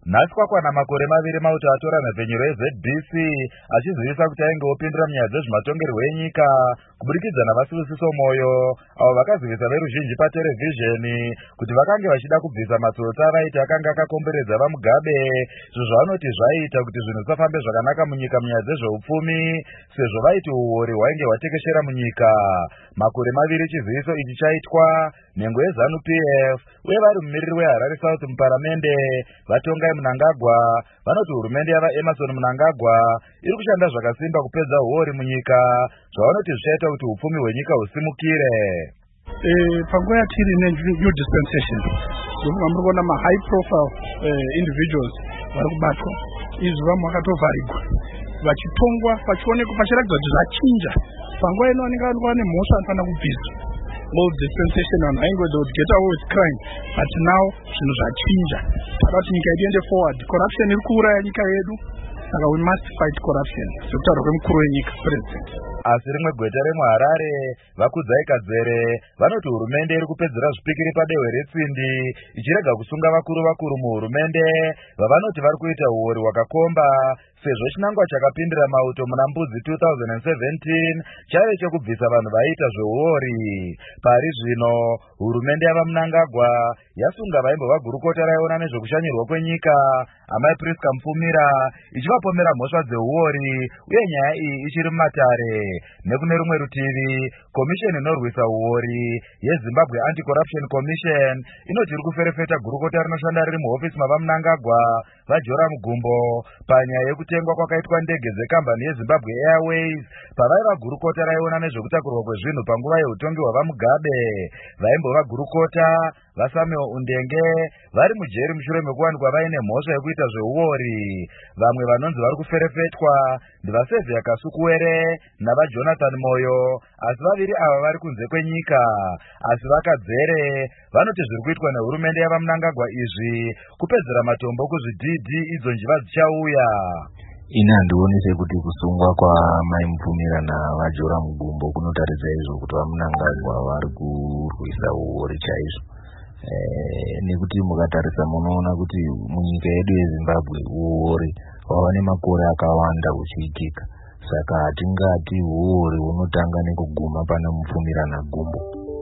Nhasi kwakwana makore maviri mauto atora mavhenyero eZBC achizivisa kuti ainge opindira munyaya dzezvematongerwo enyika kubudikidza navasibusiso moyo avo vakazivisa veruzhinji paterevhizheni kuti vakange vachida kubvisa matsotsa avaiti akanga akakomberedza vaMugabe, izvo zvavanoti zvaita kuti zvinhu zvisafambe zvakanaka munyika munyaya dzezveupfumi sezvo vaiti uori hwainge hwatekeshera munyika. Makore maviri chiziviso ichi chaitwa nhengo yeZANU PF uye vari mumiriri weHarare South muparamende vatongai Mnangagwa vanoti hurumende yava Emerson Mnangagwa iri kushanda zvakasimba kupedza huori munyika, zvavanoti zvichaita kuti upfumi hwenyika husimukire. Panguva yatiri new dispensation muri kuona high profile individuals vari kubatwa, izvi vamwe vakatovharigwa vachitongwa pachionekwa pachiratidza kuti zvachinja. Panguva ino vanenge vane mhosva anofanira kubviswa. Old dispensation and angle they would get away with crime, but now zvinhu zvachinja. Takati kuti nyika yedu ende forward, corruption iri kuuraya nyika yedu, saka we must fight corruption. Sekutaurwa kwemukuru wenyika president. Asi rimwe gweta remuHarare Vakudzai Kadzere vanoti hurumende iri kupedzera zvipikiri padehwe retsindi ichirega kusunga vakuru muhurumende vavanoti vari kuita huori hwakakomba, sezvo chinangwa chakapindira mauto muna Mbudzi 2017 chaive chekubvisa vanhu vaiita zvehuori. Pari zvino hurumende yava Mnangagwa yasunga vaimbova gurukota raiona nezvekushanyirwa kwenyika amai Priska Mupfumira ichivapomera mhosva dzehuori, uye nyaya iyi ichiri mumatare. Nekune rumwe rutivi, komisheni inorwisa huori yeZimbabwe Anti-Corruption Commission inoti iri kuferefeta gurukota rinoshanda riri muhofisi mava Mnangagwa vaJoram Gumbo panyaya yekutengwa kwakaitwa ndege dzekambani yeZimbabwe Airways pavaiva gurukota raiona nezvekutakurwa kwezvinhu panguva yeutongi hwavaMugabe. Vaimbova gurukota vaSamuel Undenge vari mujeri mushure mekuwanikwa vaine mhosva yekuita zvehuori. Vamwe vanonzi vari kuferefetwa ndivaSevhia Kasukuwere navaJonathan Moyo, asi vaviri ava vari kunze kwenyika. Asi Vakadzere vanoti zviri kuitwa nehurumende yava Mnangagwa izvi kupedzera matombo kuzvidhidhi idzo njiva dzichauya. Ine handioni sekuti kusungwa kwaMai Mupfumira navaJoram Gumbo kunotaridza izvo kuti vaMnangagwa vari kurwisa huori chaizvo. Nekuti mukatarisa munoona kuti munyika yedu yeZimbabwe huori hwava nemakore akawanda huchiitika, saka hatingati huori hunotanga nekuguma pana Mupfumira naGumbo.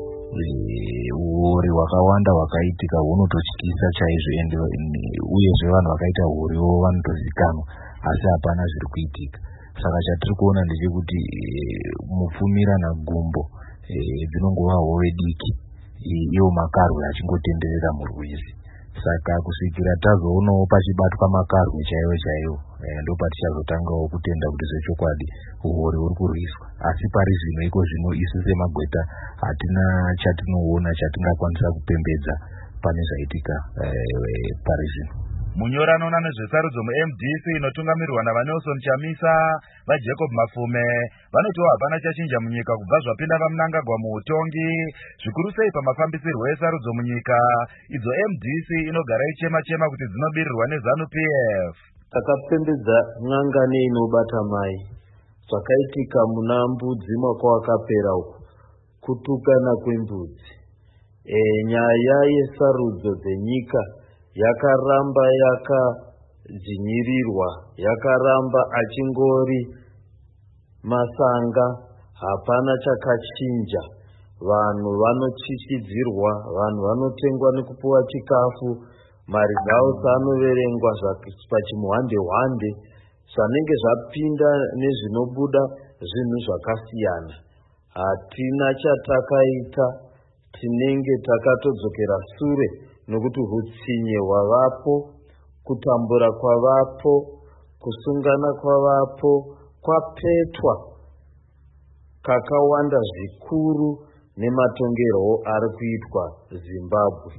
Huori hwakawanda hwakaitika hunototyisa chaizvo, uyezve vanhu vakaita huoriwo vanotozikanwa, asi hapana zviri kuitika. Saka chatiri kuona ndechekuti Mupfumira naGumbo dzinongova hove diki, iwo makarwe achingotenderera murwizi. Saka kusvikira tazoonawo pachibatwa makarwe chaiwo ndopatichazotangawo kutenda kuti zvechokwadi huori huri kurwiswa. Asi pari zvino iko zvino isu semagweta hatina chatinoona chatingakwanisa kupembedza pane zvaitika pari zvino. Munyoranona nezvesarudzo muMDC inotungamirirwa navaNelson Chamisa vaJacob Mafume vanotiwo hapana chachinja munyika kubva zvapinda vaMnangagwa muutongi, zvikuru sei pamafambisirwo esarudzo munyika idzo MDC inogara ichema kuti dzinobirirwa neZANU PF. Takapembedza ng'angane inobata mai zvakaitika muna Mbudzi mwaka wakapera uku, kutukana kwembudzi. Nyaya yesarudzo dzenyika yakaramba yakadzvinyirirwa, yakaramba achingori masanga, hapana chakachinja. Vanhu vanotyityidzirwa, vanhu vanotengwa nekupuwa chikafu, mari dzavo dzanoverengwa pachimuhwande-hwande, zvanenge zvapinda nezvinobuda zvinhu zvakasiyana. Hatina chatakaita, tinenge takatodzokera sure nokuti hutsinye hwavapo, kutambura kwavapo, kusungana kwavapo, kwapetwa kakawanda zvikuru nematongerwo ari kuitwa Zimbabwe.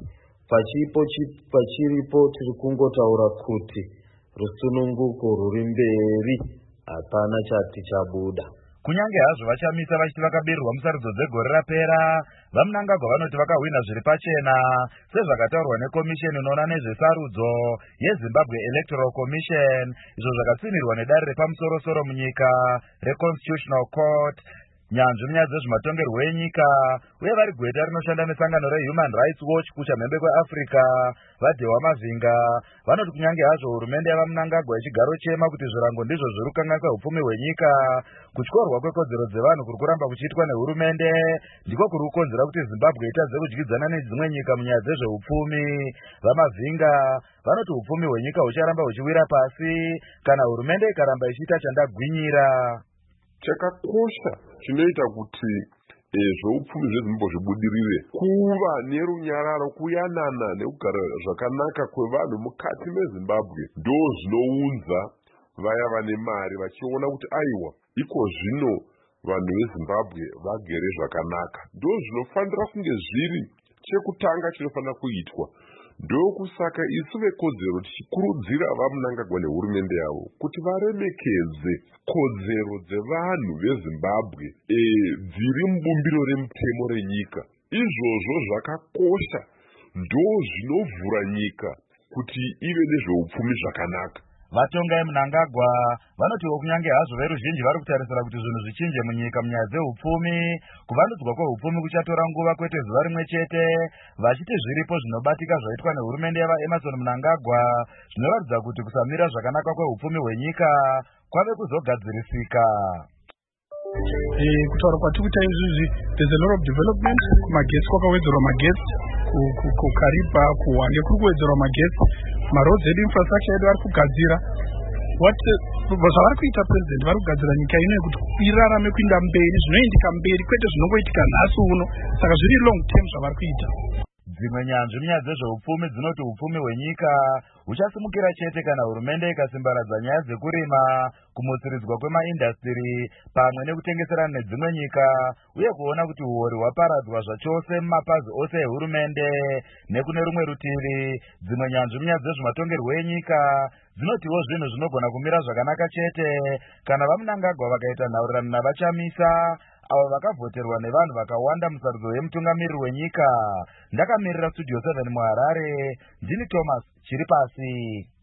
Pachiripo tiri kungotaura kuti rusununguko ruri mberi, hapana chati chabuda. Kunyange hazvo vachamisa vachiti vakabirirwa musarudzo dzegore rapera, vaMnangagwa vanoti vakahwina zviri pachena sezvakataurwa nekomisheni inoona nezvesarudzo yeZimbabwe Electoral Commission, izvo zvakatsinirwa nedare repamusoro-soro munyika reConstitutional Court. nyanzvi munyaya dzezvematongerwo enyika uye vari gweta rinoshanda nesangano reHuman Rights Watch kuchamhembe kweAfrica vaDhewa Mavinga vanoti kunyange hazvo hurumende yava Mnangagwa ichigaro chema kuti zvirango ndizvo zviri kukanganisa upfumi hwenyika, kutyorwa kwekodzero dzevanhu kuri kuramba kuchiitwa nehurumende ndiko kuri kukonzera kuti Zimbabwe itadze kudyidzana nedzimwe nyika munyaya dzezveupfumi. VaMavinga vanoti upfumi hwenyika hucharamba huchiwira pasi kana hurumende ikaramba ichiita chandagwinyira. Chakakosha chinoita kuti zveupfumi zveZimbabwe zvibudirire kuva nerunyararo, kuyanana nekugara zvakanaka kwevanhu mukati meZimbabwe ndo zvinounza vaya vane mari vachiona kuti aiwa iko zvino vanhu veZimbabwe vagere zvakanaka. Ndo zvinofanira kunge zviri chekutanga chinofanira kuitwa. Ndokusaka isu vekodzero tichikurudzira vaMnangagwa nehurumende yavo kuti varemekedze kodzero dzevanhu veZimbabwe dziri mubumbiro remutemo renyika. Izvozvo zvakakosha, ndo zvinovhura nyika kuti ive nezveupfumi zvakanaka. Vatonga eMnangagwa vanotiwo kunyange hazvo veruzhinji vari kutarisira kuti zvinhu zvichinje munyika munyaya dzeupfumi, kuvandudzwa kweupfumi kuchatora nguva kwete zuva rimwe chete, vachiti zviripo zvinobatika zvaitwa nehurumende yavaEmmerson Mnangagwa zvinoratidza kuti kusamira zvakanaka kweupfumi hwenyika kwave kuzogadzirisika. Kutaura kwatiri kuita izvizvi, there's a lot of development. Kumagetsi kwakawedzerwa magetsi, kukaripa kuhwande kuri kuwedzerwa magetsi, maroads edu, infrastructure edu ari kugadzira. Zvavari kuita president vari kugadzira nyika ino yekuti irarame kuenda mberi, zvinoendeka mberi kwete zvinongoitika nhasi uno, saka zviri long term zvavari kuita. Dzimwe nyanzvi munyaya dzezveupfumi dzinoti upfumi hwenyika huchasimukira chete kana hurumende ikasimbaradza nyaya dzekurima, kumutsiridzwa kwemaindastiri pamwe nekutengeserana nedzimwe nyika, uye kuona kuti huori hwaparadzwa zvachose mumapazi ose ehurumende. Nekune rumwe rutivi, dzimwe nyanzvi munyaya dzezvematongerwo enyika dzinotiwo zvinhu zvinogona kumira zvakanaka chete kana vaMnangagwa vakaita nhaurirano navachamisa avo vakavhoterwa nevanhu vakawanda musarudzo yemutungamiriri wenyika. Ndakamirira Studio 7 muHarare, ndini Thomas Chiripasi.